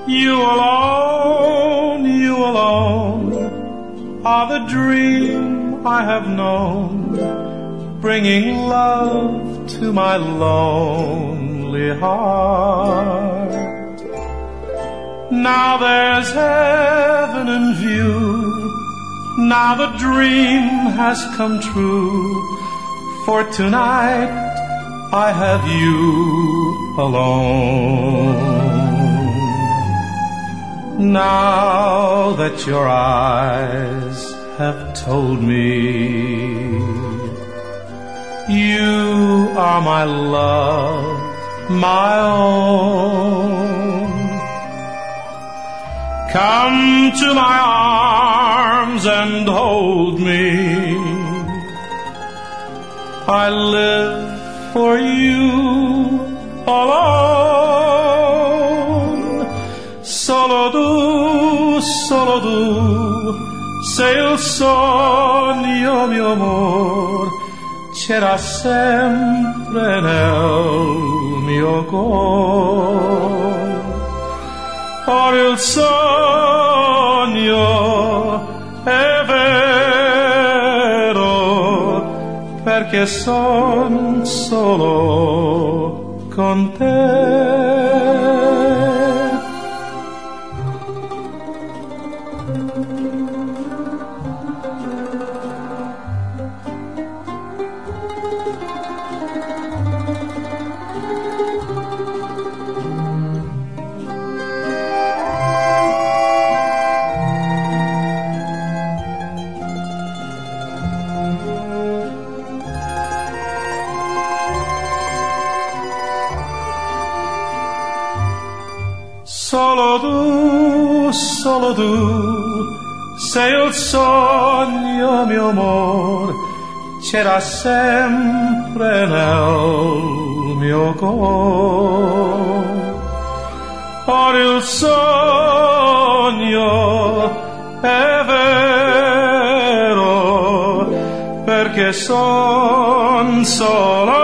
You alone are the dream I have known, bringing love to my lonely heart. Now there's heaven in view, now the dream has come true, for tonight I have you alone. Now that your eyes have told me you are my love, my own, come to my arms and hold me. I live for you alone. Solo tu, sei il sogno mio amor, c'era sempre nel mio cuore. Ora il sogno è vero, perché son solo con te. Solo tu, sei il sogno mio amor, c'era sempre nel mio cuore. Ora il sogno è vero, perché son solo